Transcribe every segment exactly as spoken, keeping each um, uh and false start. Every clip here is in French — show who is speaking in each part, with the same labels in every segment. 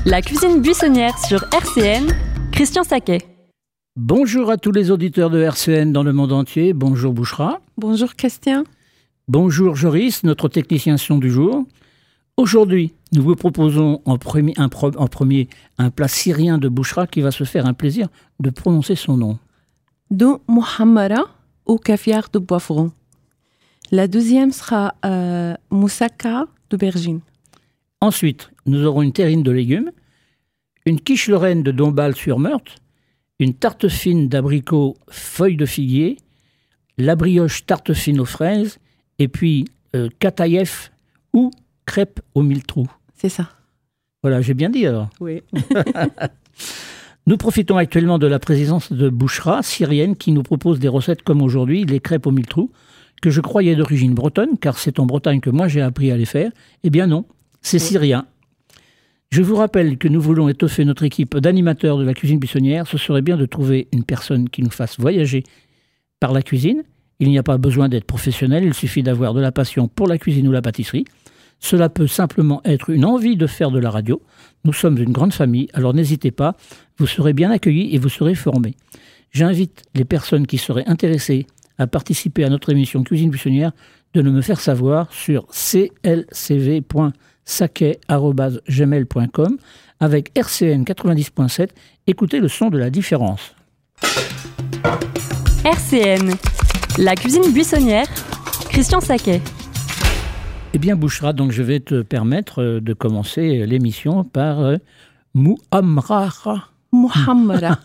Speaker 1: La cuisine buissonnière sur R C N, Christian Saquet.
Speaker 2: Bonjour à tous les auditeurs de R C N dans le monde entier. Bonjour Bouchra.
Speaker 3: Bonjour Christian.
Speaker 2: Bonjour Joris, notre technicien son du jour. Aujourd'hui, nous vous proposons en premier, un, pro, en premier un plat syrien de Bouchra qui va se faire un plaisir de prononcer son nom.
Speaker 3: Do muhammara au caviar de poivron. La deuxième sera euh, moussaka d'aubergine.
Speaker 2: Ensuite, nous aurons une terrine de légumes, une quiche lorraine de Dombasle-sur-Meurthe, une tarte fine d'abricot feuilles de figuier, la brioche tarte fine aux fraises, et puis euh, kataïef ou crêpes au mille trous.
Speaker 3: C'est ça.
Speaker 2: Voilà, j'ai bien dit alors.
Speaker 3: Oui.
Speaker 2: Nous profitons actuellement de la présence de Bouchra, syrienne, qui nous propose des recettes comme aujourd'hui, les crêpes au mille trous, que je croyais d'origine bretonne, car c'est en Bretagne que moi j'ai appris à les faire. Eh bien non, c'est oui. Syrien. Je vous rappelle que nous voulons étoffer notre équipe d'animateurs de la cuisine buissonnière. Ce serait bien de trouver une personne qui nous fasse voyager par la cuisine. Il n'y a pas besoin d'être professionnel, il suffit d'avoir de la passion pour la cuisine ou la pâtisserie. Cela peut simplement être une envie de faire de la radio. Nous sommes une grande famille, alors n'hésitez pas, vous serez bien accueillis et vous serez formés. J'invite les personnes qui seraient intéressées à participer à notre émission Cuisine buissonnière de me faire savoir sur c l c v point saquet arobase gmail point com avec R C N quatre-vingt-dix point sept. Écoutez le son de la différence.
Speaker 1: R C N, la cuisine buissonnière, Christian Saquet.
Speaker 2: Eh bien, Bouchra, donc je vais te permettre de commencer l'émission par euh, Muhammara.
Speaker 3: Muhammara.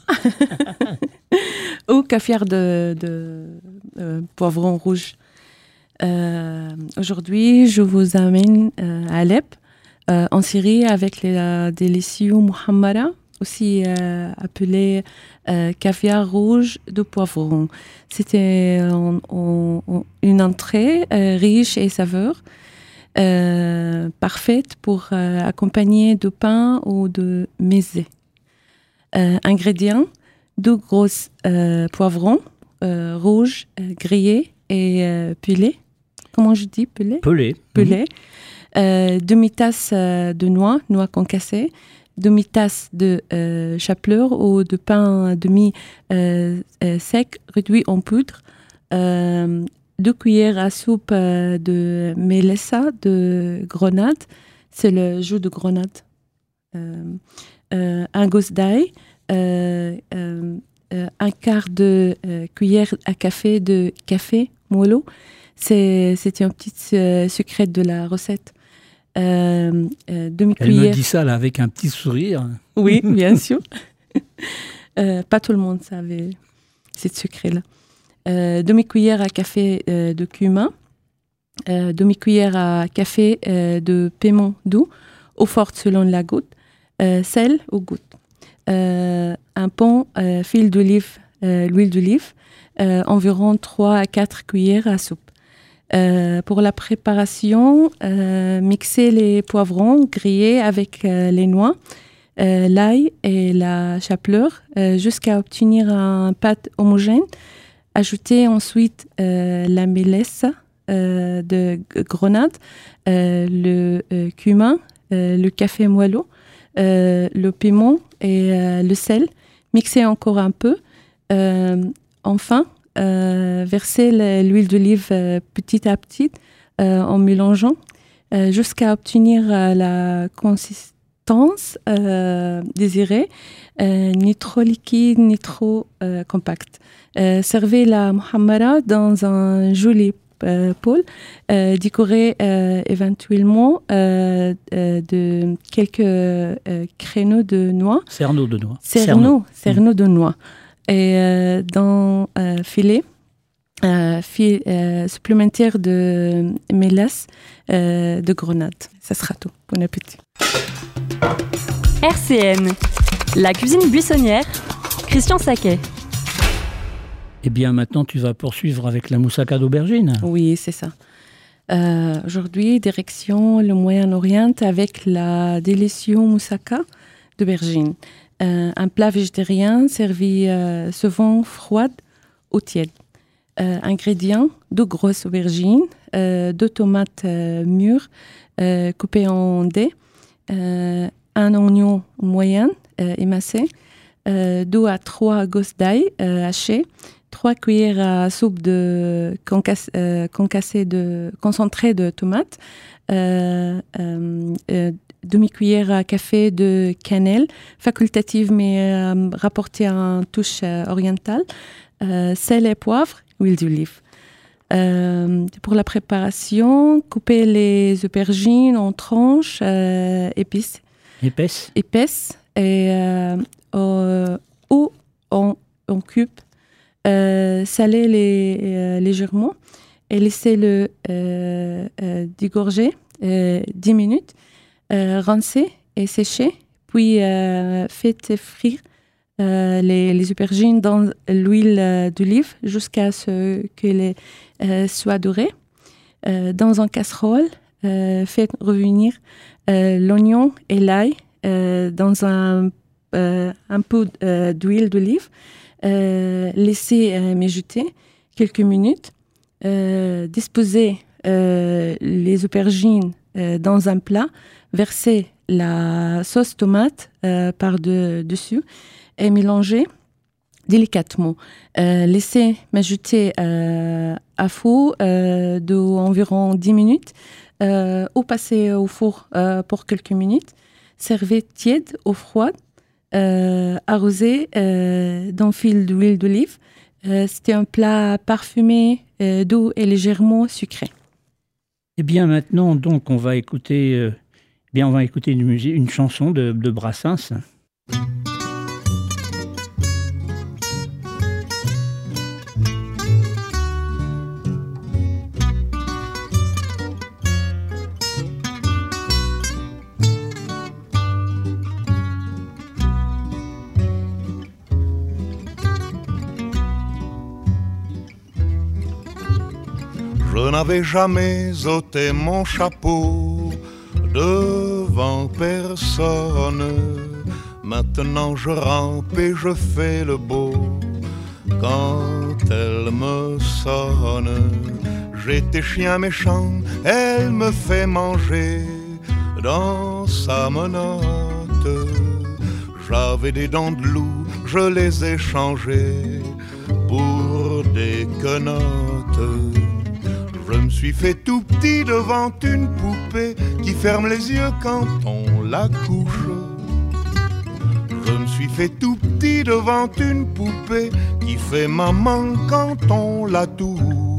Speaker 3: Au caviar de, de euh, poivron rouge. Euh, aujourd'hui, je vous amène euh, à Alep, euh, en Syrie, avec les euh, délicieux Muhammara, aussi euh, appelé euh, caviar rouge de poivron. C'était euh, on, on, une entrée euh, riche et saveur. Euh, parfaite pour euh, accompagner de pain ou de mezze. Euh, ingrédients, deux grosses euh, poivrons euh, rouges, euh, grillés et euh, pelés. Comment je dis pelés?
Speaker 2: Pelés.
Speaker 3: Pelés. Mmh. Euh, demi-tasse euh, de noix, noix concassées. Demi-tasse de euh, chapelure ou de pain demi euh, euh, sec, réduit en poudre. Euh, deux cuillères à soupe euh, de mélissa de grenade, c'est le jus de grenade. Euh, euh, un gousse d'ail, euh, euh, euh, un quart de euh, cuillère à café de café mollo. C'est, c'est un petit euh, secret de la recette. Euh, euh, demi-cuillère.
Speaker 2: Elle me dit ça là avec un petit sourire.
Speaker 3: Oui, bien sûr. euh, pas tout le monde savait ce secret-là. Euh, demi-cuillère à café euh, de cumin, euh, demi-cuillère à café euh, de piment doux, eau forte selon la goutte, euh, sel au goutte, euh, un pont, euh, fil d'olive, euh, l'huile d'olive, euh, environ trois à quatre cuillères à soupe. Euh, pour la préparation, euh, mixez les poivrons grillés avec euh, les noix, euh, l'ail et la chapelure euh, jusqu'à obtenir une pâte homogène. Ajoutez ensuite euh, la mélissa euh, de grenade, euh, le euh, cumin, euh, le café moelleux, euh, le piment et euh, le sel. Mixez encore un peu. Euh, enfin, euh, versez l'huile d'olive euh, petit à petit euh, en mélangeant euh, jusqu'à obtenir euh, la consistance euh, désirée, euh, ni trop liquide ni trop euh, compacte. Euh, servez la muhammara dans un joli euh, bol, euh, décoré euh, éventuellement euh, euh, de quelques euh, créneaux de noix.
Speaker 2: Cerneaux de noix.
Speaker 3: Cerneaux, cerneaux de noix. Et euh, dans euh, filet, euh, fil, euh, supplémentaire de mélasse euh, de grenade. Ça sera tout. Bon appétit.
Speaker 1: R C N, la cuisine buissonnière, Christian Saquet.
Speaker 2: Eh bien, maintenant, tu vas poursuivre avec la moussaka d'aubergine.
Speaker 3: Oui, c'est ça. Euh, aujourd'hui, direction le Moyen-Orient avec la délicieuse moussaka d'aubergine. Euh, un plat végétarien servi euh, souvent froid ou tiède. Euh, ingrédients, deux grosses aubergines, euh, deux tomates euh, mûres euh, coupées en dés, euh, un oignon moyen euh, émincé, euh, deux à trois gousses d'ail euh, hachées, trois cuillères à soupe de concassé, euh, concassé de concentré de tomates, euh, euh, euh, demi-cuillère à café de cannelle, facultative mais euh, rapportée à une touche euh, orientale, euh, sel et poivre, huile d'olive. Euh, pour la préparation, couper les aubergines en tranches euh, épices,
Speaker 2: Épaisse.
Speaker 3: épaisses et, euh, euh, ou en, en cubes. Euh, saler les, euh, légèrement et laisser le euh, euh, dégorger euh, dix minutes, euh, rincer et sécher, puis euh, faites frire euh, les, les aubergines dans l'huile euh, d'olive jusqu'à ce qu'elles euh, soient dorées. Euh, dans une casserole, euh, faites revenir euh, l'oignon et l'ail euh, dans un, euh, un peu euh, d'huile d'olive. Euh, laisser euh, mijoter quelques minutes, euh, disposer euh, les aubergines euh, dans un plat, verser la sauce tomate euh, par-dessus et mélanger délicatement. Euh, laisser mijoter euh, à feu euh, d'environ dix minutes euh, ou passer au four euh, pour quelques minutes. Servez tiède ou froide. Euh, arrosé euh, d'un fil d'huile d'olive. Euh, c'était un plat parfumé, euh, doux et légèrement sucré.
Speaker 2: Eh bien, maintenant, donc, on va écouter, euh, eh bien, on va écouter une, musique, une chanson de, de Brassens.
Speaker 4: Je n'avais jamais ôté mon chapeau devant personne. Maintenant je rampe et je fais le beau quand elle me sonne. J'étais chien méchant, elle me fait manger dans sa menotte. J'avais des dents de loup, je les ai changées pour des quenottes. Je me suis fait tout petit devant une poupée qui ferme les yeux quand on la couche. Je me suis fait tout petit devant une poupée qui fait maman quand on la touche.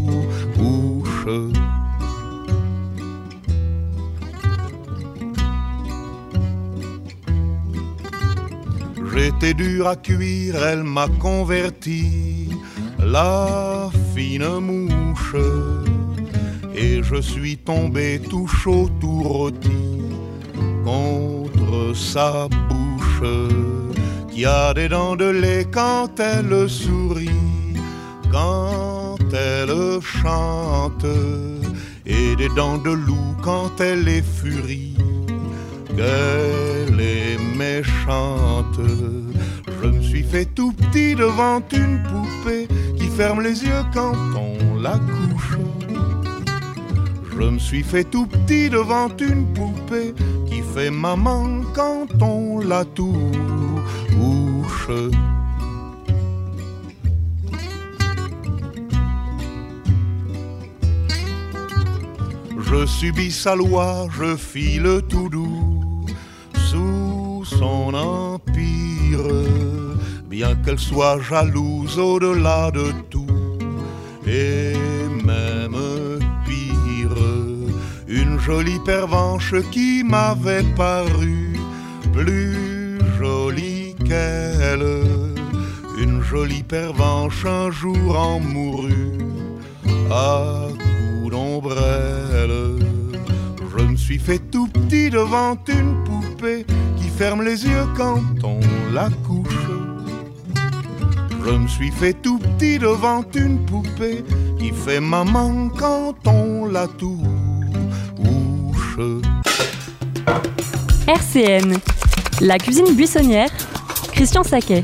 Speaker 4: J'étais dur à cuire, elle m'a converti, la fine mouche. Et je suis tombé tout chaud, tout rôti contre sa bouche, qui a des dents de lait quand elle sourit, quand elle chante, et des dents de loup quand elle est furie, qu'elle est méchante. Je me suis fait tout petit devant une poupée qui ferme les yeux quand on la couche. Je me suis fait tout petit devant une poupée qui fait maman quand on la touche. Je subis sa loi, je file tout doux sous son empire, bien qu'elle soit jalouse au-delà de tout, et même une jolie pervenche qui m'avait paru plus jolie qu'elle. Une jolie pervenche un jour en mourut à coups d'ombrelle. Je me suis fait tout petit devant une poupée qui ferme les yeux quand on la couche. Je me suis fait tout petit devant une poupée qui fait maman quand on la touche.
Speaker 1: R C M, la cuisine buissonnière, Christian Saquet.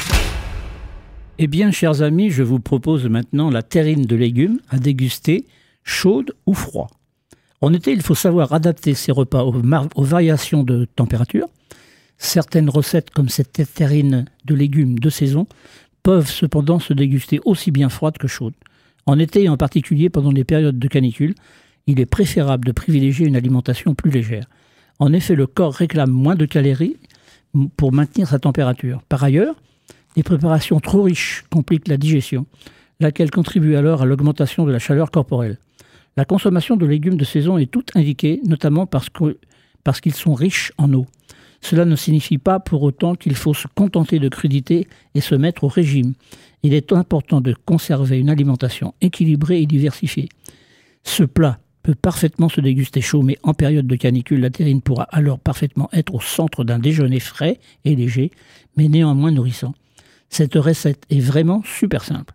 Speaker 2: Eh bien, chers amis, je vous propose maintenant la terrine de légumes à déguster, chaude ou froid. En été, il faut savoir adapter ses repas aux, mar- aux variations de température. Certaines recettes, comme cette terrine de légumes de saison, peuvent cependant se déguster aussi bien froides que chaudes. En été et en particulier pendant les périodes de canicule, il est préférable de privilégier une alimentation plus légère. En effet, le corps réclame moins de calories pour maintenir sa température. Par ailleurs, les préparations trop riches compliquent la digestion, laquelle contribue alors à l'augmentation de la chaleur corporelle. La consommation de légumes de saison est toute indiquée, notamment parce, que, parce qu'ils sont riches en eau. Cela ne signifie pas pour autant qu'il faut se contenter de crudités et se mettre au régime. Il est important de conserver une alimentation équilibrée et diversifiée. Ce plat peut parfaitement se déguster chaud, mais en période de canicule, la terrine pourra alors parfaitement être au centre d'un déjeuner frais et léger, mais néanmoins nourrissant. Cette recette est vraiment super simple.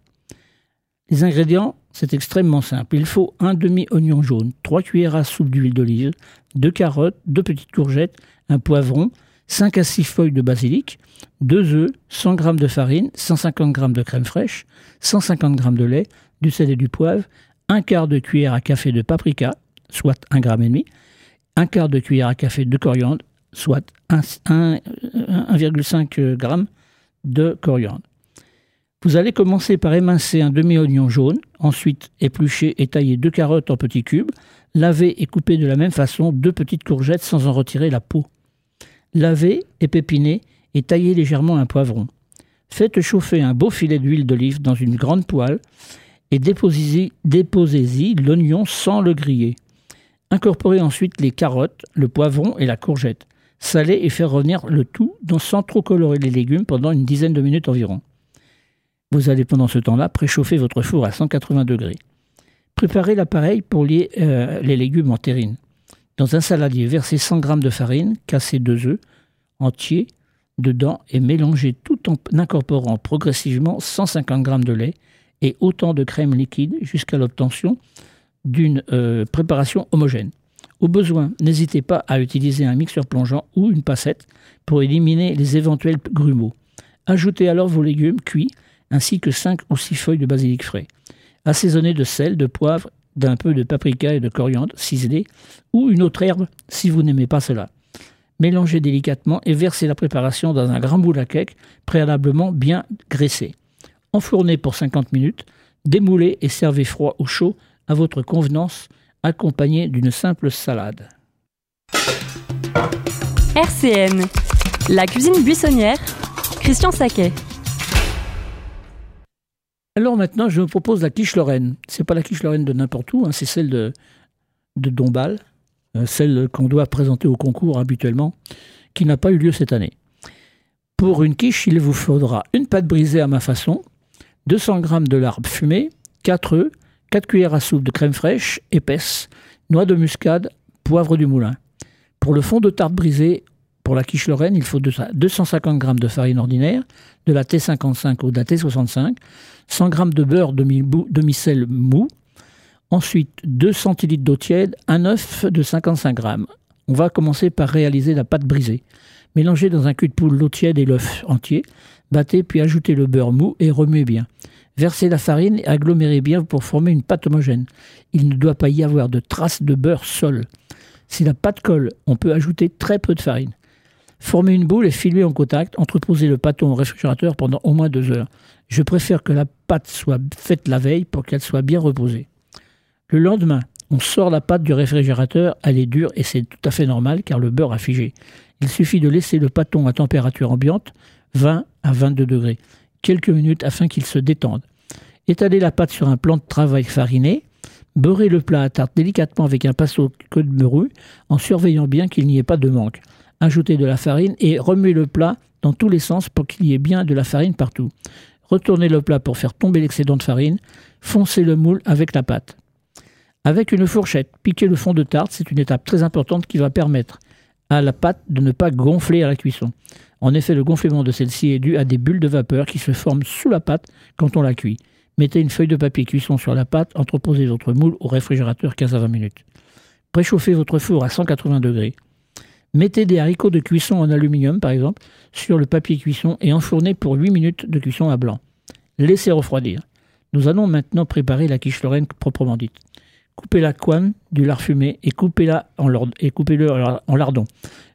Speaker 2: Les ingrédients, c'est extrêmement simple. Il faut un demi-oignon jaune, trois cuillères à soupe d'huile d'olive, deux carottes, deux petites courgettes, un poivron, cinq à six feuilles de basilic, deux œufs, cent grammes de farine, cent cinquante grammes de crème fraîche, cent cinquante grammes de lait, du sel et du poivre, un quart de cuillère à café de paprika, soit un gramme et demi, un quart de cuillère à café de coriandre, soit un virgule cinq grammes de coriandre. Vous allez commencer par émincer un demi-oignon jaune, ensuite éplucher et tailler deux carottes en petits cubes, laver et couper de la même façon deux petites courgettes sans en retirer la peau. Lavez, épépinez et taillez légèrement un poivron. Faites chauffer un beau filet d'huile d'olive dans une grande poêle et déposez-y, déposez-y l'oignon sans le griller. Incorporez ensuite les carottes, le poivron et la courgette. Salez et faire revenir le tout sans trop colorer les légumes pendant une dizaine de minutes environ. Vous allez pendant ce temps-là préchauffer votre four à cent quatre-vingts degrés. Préparez l'appareil pour lier euh, les légumes en terrine. Dans un saladier, versez cent grammes de farine, cassez deux œufs entiers dedans et mélangez tout en incorporant progressivement cent cinquante grammes de lait et autant de crème liquide jusqu'à l'obtention d'une euh, préparation homogène. Au besoin, n'hésitez pas à utiliser un mixeur plongeant ou une passette pour éliminer les éventuels grumeaux. Ajoutez alors vos légumes cuits ainsi que cinq ou six feuilles de basilic frais. Assaisonnez de sel, de poivre, d'un peu de paprika et de coriandre ciselé ou une autre herbe si vous n'aimez pas cela. Mélangez délicatement et versez la préparation dans un grand moule à cake préalablement bien graissé. Enfournez pour cinquante minutes, démoulez et servez froid ou chaud à votre convenance, accompagné d'une simple salade.
Speaker 1: R C N, la cuisine buissonnière, Christian Saquet.
Speaker 2: Alors maintenant, je vous propose la quiche lorraine. C'est pas la quiche lorraine de n'importe où, hein, c'est celle de, de Dombasle, euh, celle qu'on doit présenter au concours habituellement, qui n'a pas eu lieu cette année. Pour une quiche, il vous faudra une pâte brisée à ma façon, deux cents grammes de lard fumé, quatre œufs, quatre cuillères à soupe de crème fraîche, épaisse, noix de muscade, poivre du moulin. Pour le fond de tarte brisé, pour la quiche lorraine, il faut deux cent cinquante grammes de farine ordinaire, de la T cinquante-cinq ou de la T soixante-cinq, cent grammes de beurre demi-sel mou, ensuite deux centilitres d'eau tiède, un œuf de cinquante-cinq grammes. On va commencer par réaliser la pâte brisée. Mélangez dans un cul de poule l'eau tiède et l'œuf entier, battez puis ajoutez le beurre mou et remuez bien. Versez la farine et agglomérez bien pour former une pâte homogène. Il ne doit pas y avoir de traces de beurre sol. Si la pâte colle, on peut ajouter très peu de farine. Formez une boule et filez en contact. Entreposez le pâton au réfrigérateur pendant au moins deux heures. Je préfère que la pâte soit faite la veille pour qu'elle soit bien reposée. Le lendemain, on sort la pâte du réfrigérateur. Elle est dure et c'est tout à fait normal car le beurre a figé. Il suffit de laisser le pâton à température ambiante, vingt à vingt-deux degrés, quelques minutes afin qu'il se détende. Étalez la pâte sur un plan de travail fariné. Beurrez le plat à tarte délicatement avec un pinceau de morue en surveillant bien qu'il n'y ait pas de manque. Ajoutez de la farine et remuez le plat dans tous les sens pour qu'il y ait bien de la farine partout. Retournez le plat pour faire tomber l'excédent de farine. Foncez le moule avec la pâte. Avec une fourchette, piquez le fond de tarte. C'est une étape très importante qui va permettre à la pâte de ne pas gonfler à la cuisson. En effet, le gonflement de celle-ci est dû à des bulles de vapeur qui se forment sous la pâte quand on la cuit. Mettez une feuille de papier cuisson sur la pâte, entreposez votre moule au réfrigérateur quinze à vingt minutes. Préchauffez votre four à cent quatre-vingts degrés. Mettez des haricots de cuisson en aluminium, par exemple, sur le papier cuisson et enfournez pour huit minutes de cuisson à blanc. Laissez refroidir. Nous allons maintenant préparer la quiche lorraine proprement dite. Coupez la couenne du lard fumé et coupez-la en, lard, et coupez-le en lardons.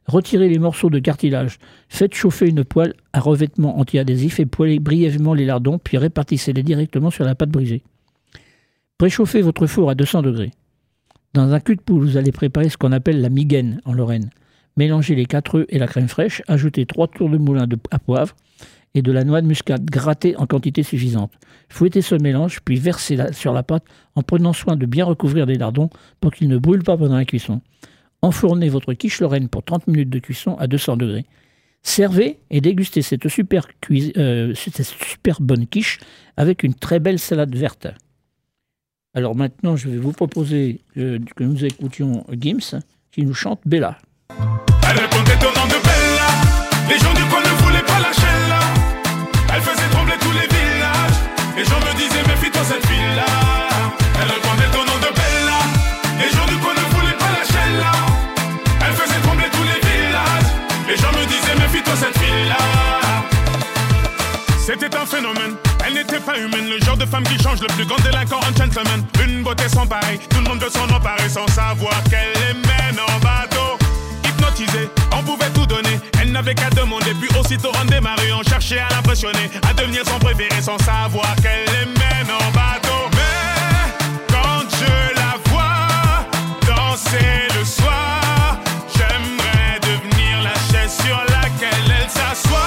Speaker 2: Retirez les morceaux de cartilage. Faites chauffer une poêle à revêtement anti-adhésif et poêlez brièvement les lardons, puis répartissez-les directement sur la pâte brisée. Préchauffez votre four à deux cents degrés. Dans un cul de poule, vous allez préparer ce qu'on appelle la migaine en Lorraine. Mélangez les quatre œufs et la crème fraîche, ajoutez trois tours de moulin de, à poivre et de la noix de muscade grattée en quantité suffisante. Fouettez ce mélange, puis versez-la sur la pâte en prenant soin de bien recouvrir les lardons pour qu'ils ne brûlent pas pendant la cuisson. Enfournez votre quiche Lorraine pour trente minutes de cuisson à deux cents degrés. Servez et dégustez cette super, cuis- euh, cette super bonne quiche avec une très belle salade verte. Alors maintenant, je vais vous proposer euh, que nous écoutions Gims qui nous chante Bella.
Speaker 5: Elle répondait au nom de Bella. Les gens du coin ne voulaient pas lâcher là. Elle faisait trembler tous les villages. Les gens me disaient méfie-toi cette fille-là. Elle répondait au nom de Bella. Les gens du coin ne voulaient pas lâcher là. Elle faisait trembler tous les villages. Les gens me disaient méfie-toi cette fille-là. C'était un phénomène, elle n'était pas humaine. Le genre de femme qui change le plus grand délinquant en gentleman. Une beauté sans pareil, tout le monde veut s'en emparer sans savoir qu'elle les mène en bateau. Hypnotisée, on pouvait tout donner. Elle n'avait qu'à demander, puis aussitôt on démarrait. On cherchait à l'impressionner, à devenir son préféré sans savoir qu'elle les mène en bateau. Mais quand je la vois danser le soir, j'aimerais devenir la chaise sur laquelle elle s'assoit.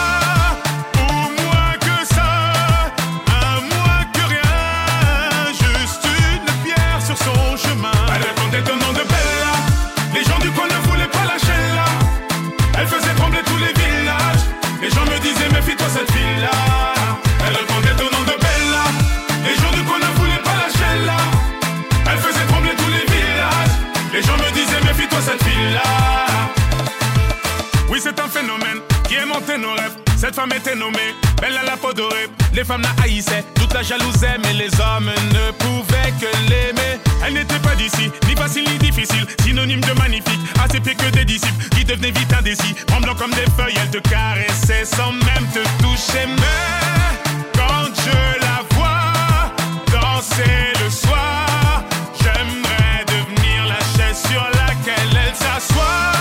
Speaker 5: Méfie-toi cette fille-là. Elle répondait au nom de Bella. Les gens du coin ne voulaient pas lâcher là. Elle faisait trembler tous les villages. Les gens me disaient méfie-toi cette fille-là. Oui, c'est un phénomène qui aimantait nos rêves. Cette femme était nommée Bella la peau dorée. Les femmes la haïssaient, toute la jalousaient, mais les hommes ne pouvaient que l'aimer. Elle n'était pas d'ici, ni facile ni difficile, synonyme de magnifique, à ses pieds que des disciples qui devenaient vite indécis. Tremblant comme des feuilles, elle te caressait sans même te toucher. Mais quand je la vois danser le soir, j'aimerais devenir la chaise sur laquelle elle s'assoit.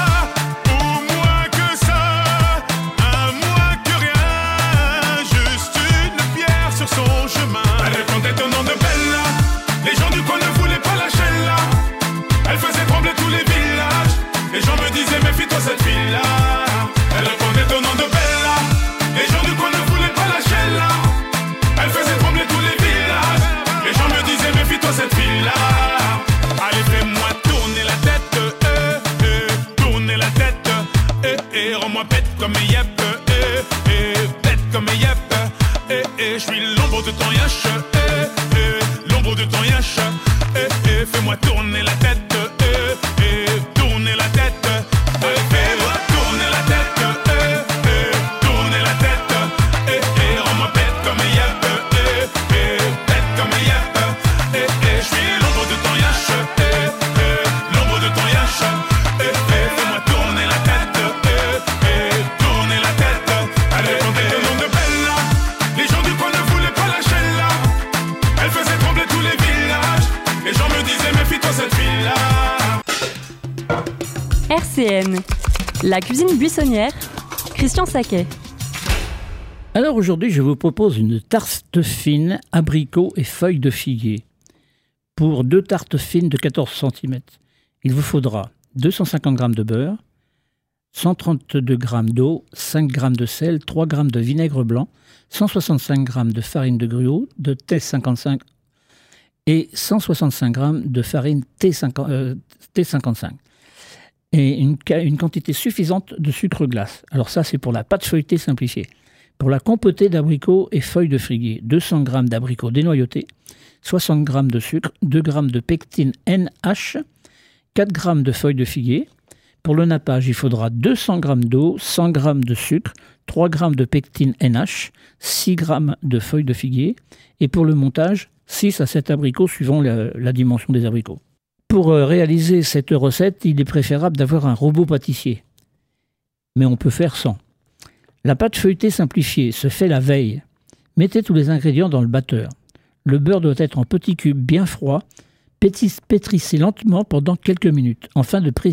Speaker 5: Méfie-toi cette fille-là. Elle répondait au nom de Bella. Les gens du coin ne voulaient pas lâcher là. Elle faisait trembler tous les villages. Les gens me disaient méfie-toi cette fille-là. Allez, fais-moi tourner la tête, euh, euh, tourner la tête, euh, euh, rends-moi bête comme yep, euh, euh, bête comme yep, euh, euh, je suis l'ombre de ton yash, euh, euh, l'ombre de ton yash, euh, euh, fais-moi tourner la tête, euh, euh, tourner la tête.
Speaker 1: R C N, la cuisine buissonnière, Christian Saquet.
Speaker 2: Alors aujourd'hui, je vous propose une tarte fine, abricot et feuilles de figuier. Pour deux tartes fines de quatorze centimètres, il vous faudra deux cent cinquante grammes de beurre, cent trente-deux grammes d'eau, cinq grammes de sel, trois grammes de vinaigre blanc, cent soixante-cinq grammes de farine de gruau, de T cinquante-cinq et cent soixante-cinq grammes de farine T cinquante-cinq. Et une, une quantité suffisante de sucre glace. Alors ça, c'est pour la pâte feuilletée simplifiée. Pour la compotée d'abricots et feuilles de figuier, deux cents grammes d'abricots dénoyautés, soixante grammes de sucre, deux grammes de pectine N H, quatre grammes de feuilles de figuier. Pour le nappage, il faudra deux cents grammes d'eau, cent grammes de sucre, trois grammes de pectine N H, six grammes de feuilles de figuier. Et pour le montage, six à sept abricots suivant la, la dimension des abricots. Pour réaliser cette recette, il est préférable d'avoir un robot pâtissier. Mais on peut faire sans. La pâte feuilletée simplifiée se fait la veille. Mettez tous les ingrédients dans le batteur. Le beurre doit être en petits cubes bien froids. Pétrissez lentement pendant quelques minutes. Enfin, de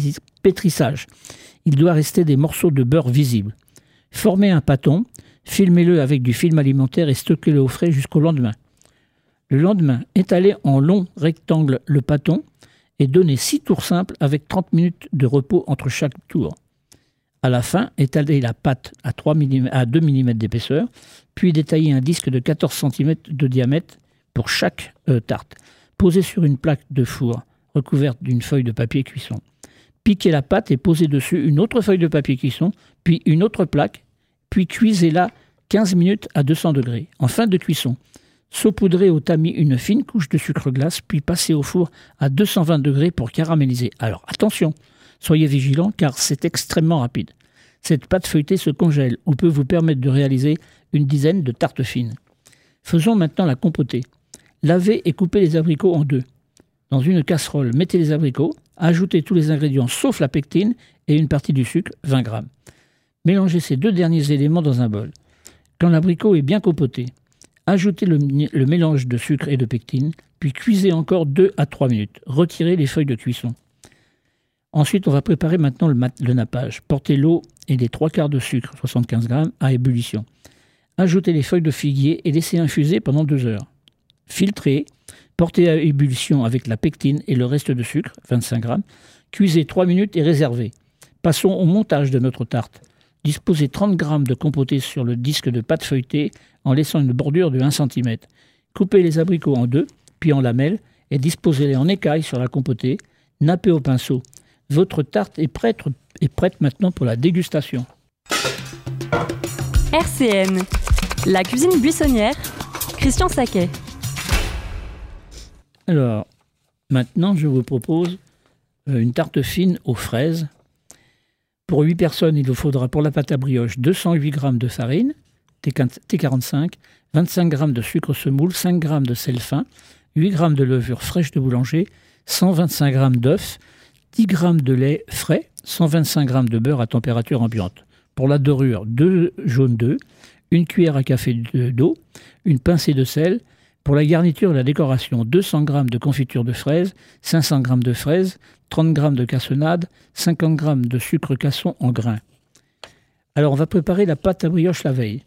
Speaker 2: Pétrissage. Il doit rester des morceaux de beurre visibles. Formez un pâton, filmez-le avec du film alimentaire et stockez-le au frais jusqu'au lendemain. Le lendemain, étalez en long rectangle le pâton et donnez six tours simples avec trente minutes de repos entre chaque tour. À la fin, étalez la pâte à, trois millimètres, à deux millimètres d'épaisseur, puis détaillez un disque de quatorze centimètres de diamètre pour chaque euh, tarte. Posez sur une plaque de four recouverte d'une feuille de papier cuisson. Piquez la pâte et posez dessus une autre feuille de papier cuisson, puis une autre plaque, puis cuisez-la quinze minutes à deux cents degrés. En fin de cuisson, saupoudrez au tamis une fine couche de sucre glace, puis passez au four à deux cent vingt degrés pour caraméliser. Alors attention, soyez vigilants car c'est extrêmement rapide. Cette pâte feuilletée se congèle ou peut vous permettre de réaliser une dizaine de tartes fines. Faisons maintenant la compotée. Lavez et coupez les abricots en deux. Dans une casserole, mettez les abricots, ajoutez tous les ingrédients sauf la pectine et une partie du sucre, vingt grammes. Mélangez ces deux derniers éléments dans un bol. Quand l'abricot est bien compoté, ajoutez le, le mélange de sucre et de pectine, puis cuisez encore deux à trois minutes. Retirez les feuilles de cuisson. Ensuite, on va préparer maintenant le, mat- le nappage. Portez l'eau et les trois quarts de sucre, soixante-quinze grammes, à ébullition. Ajoutez les feuilles de figuier et laissez infuser pendant deux heures. Filtrez, portez à ébullition avec la pectine et le reste de sucre, vingt-cinq grammes. Cuisez trois minutes et réservez. Passons au montage de notre tarte. Disposez trente grammes de compoté sur le disque de pâte feuilletée en laissant une bordure de un centimètre. Coupez les abricots en deux, puis en lamelles, et disposez-les en écailles sur la compotée. Nappez au pinceau. Votre tarte est prête, est prête maintenant pour la dégustation.
Speaker 1: R C N, la cuisine buissonnière, Christian Saquet.
Speaker 2: Alors, maintenant, je vous propose une tarte fine aux fraises. Pour huit personnes, il vous faudra pour la pâte à brioche deux cent huit grammes de farine, T quarante-cinq, vingt-cinq grammes de sucre semoule, cinq grammes de sel fin, huit grammes de levure fraîche de boulanger, cent vingt-cinq grammes d'œufs, dix grammes de lait frais, cent vingt-cinq grammes de beurre à température ambiante. Pour la dorure, deux jaunes d'œufs, une cuillère à café d'eau, une pincée de sel. Pour la garniture et la décoration, deux cents grammes de confiture de fraises, cinq cents grammes de fraises, trente grammes de cassonade, cinquante grammes de sucre casson en grains. Alors on va préparer la pâte à brioche la veille.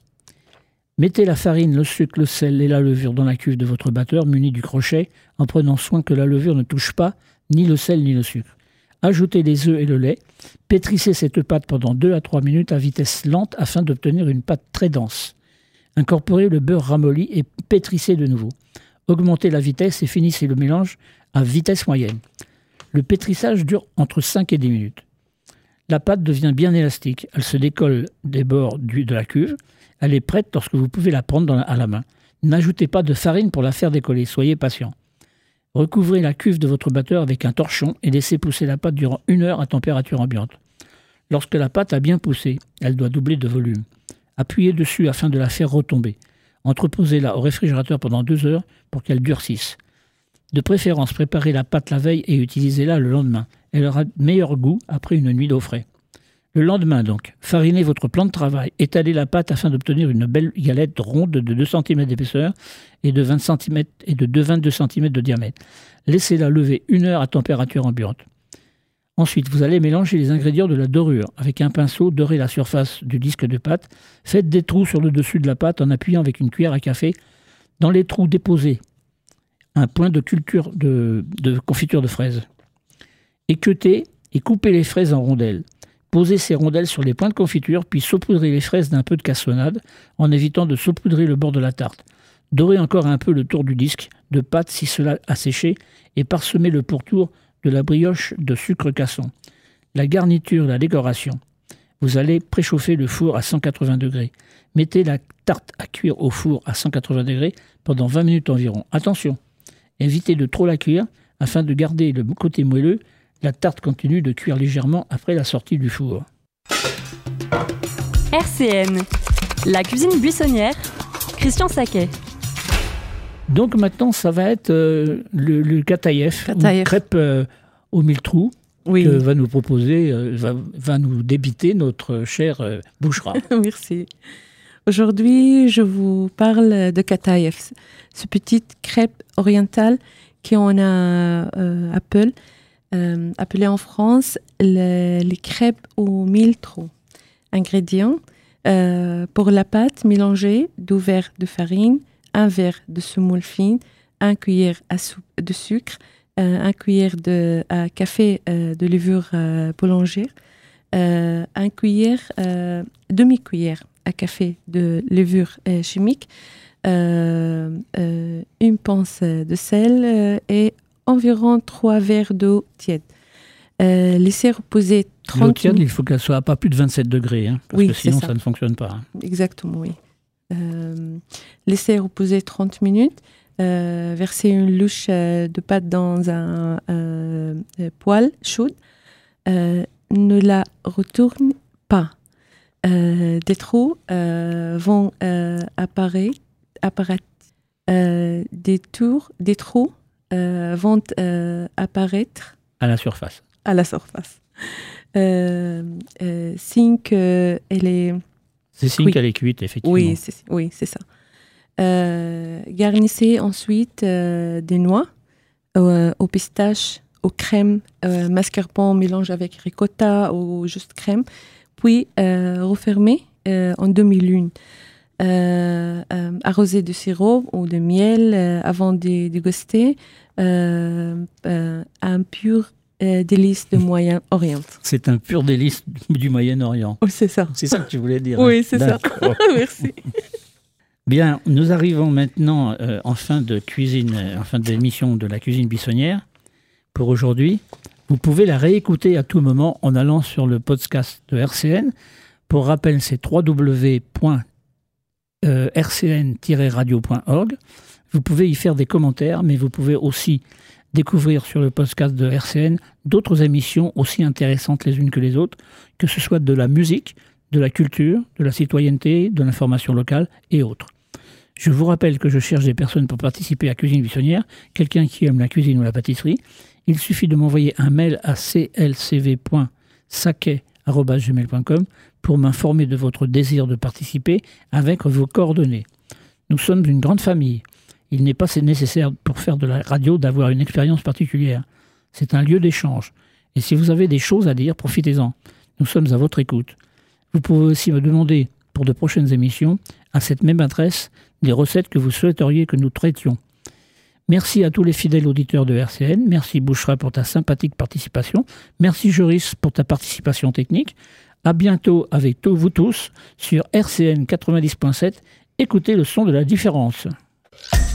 Speaker 2: Mettez la farine, le sucre, le sel et la levure dans la cuve de votre batteur muni du crochet en prenant soin que la levure ne touche pas ni le sel ni le sucre. Ajoutez les œufs et le lait. Pétrissez cette pâte pendant deux à trois minutes à vitesse lente afin d'obtenir une pâte très dense. Incorporez le beurre ramolli et pétrissez de nouveau. Augmentez la vitesse et finissez le mélange à vitesse moyenne. Le pétrissage dure entre cinq et dix minutes. La pâte devient bien élastique. Elle se décolle des bords du, de la cuve. Elle est prête lorsque vous pouvez la prendre dans la, à la main. N'ajoutez pas de farine pour la faire décoller. Soyez patient. Recouvrez la cuve de votre batteur avec un torchon et laissez pousser la pâte durant une heure à température ambiante. Lorsque la pâte a bien poussé, elle doit doubler de volume. Appuyez dessus afin de la faire retomber. Entreposez-la au réfrigérateur pendant deux heures pour qu'elle durcisse. De préférence, préparez la pâte la veille et utilisez-la le lendemain. Elle aura meilleur goût après une nuit d'eau frais. Le lendemain donc, farinez votre plan de travail, étalez la pâte afin d'obtenir une belle galette ronde de deux centimètres d'épaisseur et de vingt centimètres et de vingt-deux centimètres de diamètre. Laissez-la lever une heure à température ambiante. Ensuite, vous allez mélanger les ingrédients de la dorure. Avec un pinceau, dorez la surface du disque de pâte. Faites des trous sur le dessus de la pâte en appuyant avec une cuillère à café. Dans les trous, déposez un point de culture de, de confiture de fraises. Équeutez et coupez les fraises en rondelles. Posez ces rondelles sur les points de confiture, puis saupoudrez les fraises d'un peu de cassonade en évitant de saupoudrer le bord de la tarte. Dorez encore un peu le tour du disque de pâte si cela a séché et parsemez le pourtour de la brioche de sucre casson. La garniture, la décoration. Vous allez préchauffer le four à cent quatre-vingts degrés. Mettez la tarte à cuire au four à cent quatre-vingts degrés pendant vingt minutes environ. Attention, évitez de trop la cuire afin de garder le côté moelleux. La tarte continue de cuire légèrement après la sortie du four.
Speaker 1: R C N, la cuisine buissonnière, Christian Saquet.
Speaker 2: Donc maintenant, ça va être euh, le, le kataïef, une crêpe euh, au mille trous, oui. que va nous proposer, euh, va, va nous débiter notre cher euh, Bouchra.
Speaker 3: Merci. Aujourd'hui, je vous parle de kataïef, ce petite crêpe orientale qu'on a euh, Apple. euh, appelé en France le, les crêpes au miltrou. Ingrédients, euh, pour la pâte, mélangez deux verres de farine, un verre de semoule fine, un cuillère à soupe de sucre, euh, un cuillère de à café euh, de levure euh, boulangère, euh, un cuillère, euh, demi-cuillère à café de levure euh, chimique, euh, euh, une pince de sel euh, et environ trois verres d'eau tiède. Euh, laissez reposer trente
Speaker 2: L'eau tiède,
Speaker 3: minutes.
Speaker 2: il faut qu'elle soit à pas plus de vingt-sept degrés, hein, parce
Speaker 3: Oui,
Speaker 2: que sinon
Speaker 3: c'est
Speaker 2: ça.
Speaker 3: ça.
Speaker 2: ne fonctionne pas. Hein.
Speaker 3: Exactement, oui. Euh, laissez reposer trente minutes. Euh, versez une louche euh, de pâte dans un euh, euh, poêle chaude. Euh, ne la retourne pas. Euh, des trous euh, vont euh, apparaître. apparaître. Euh, des, tours, des trous euh, vont euh, apparaître
Speaker 2: À la surface.
Speaker 3: à la surface. Euh, euh, signe qu'elle est...
Speaker 2: C'est signe
Speaker 3: Oui.
Speaker 2: qu'elle est cuite, effectivement.
Speaker 3: Oui, c'est, oui, c'est ça. Euh, garnissez ensuite euh, des noix euh, aux pistaches, aux crèmes, euh, mascarpone mélange avec ricotta ou juste crème, puis euh, refermez euh, en demi-lune. Euh, euh, arrosez de sirop ou de miel euh, avant de déguster euh, euh, un pur euh, délice de Moyen-Orient.
Speaker 2: C'est un pur délice du Moyen-Orient.
Speaker 3: Oui, c'est ça.
Speaker 2: C'est ça que tu voulais dire.
Speaker 3: Oui,
Speaker 2: hein.
Speaker 3: c'est ça.
Speaker 2: D'accord.
Speaker 3: Merci.
Speaker 2: Bien, nous arrivons maintenant euh, en fin de cuisine, euh, en fin d'émission de la cuisine buissonnière pour aujourd'hui. Vous pouvez la réécouter à tout moment en allant sur le podcast de R C N. Pour rappel, c'est w w w point r c n tiret radio point org. Vous pouvez y faire des commentaires, mais vous pouvez aussi découvrir sur le podcast de R C N d'autres émissions aussi intéressantes les unes que les autres, que ce soit de la musique, de la culture, de la citoyenneté, de l'information locale et autres. Je vous rappelle que je cherche des personnes pour participer à Cuisine Buissonnière, quelqu'un qui aime la cuisine ou la pâtisserie. Il suffit de m'envoyer un mail à c l c v point saquet arobase gmail point com pour m'informer de votre désir de participer avec vos coordonnées. Nous sommes une grande famille. Il n'est pas nécessaire pour faire de la radio d'avoir une expérience particulière. C'est un lieu d'échange. Et si vous avez des choses à dire, profitez-en. Nous sommes à votre écoute. Vous pouvez aussi me demander pour de prochaines émissions, à cette même adresse, des recettes que vous souhaiteriez que nous traitions. Merci à tous les fidèles auditeurs de R C N. Merci Bouchra pour ta sympathique participation. Merci Joris pour ta participation technique. À bientôt avec tous, vous tous sur R C N quatre-vingt-dix point sept. Écoutez le son de la différence.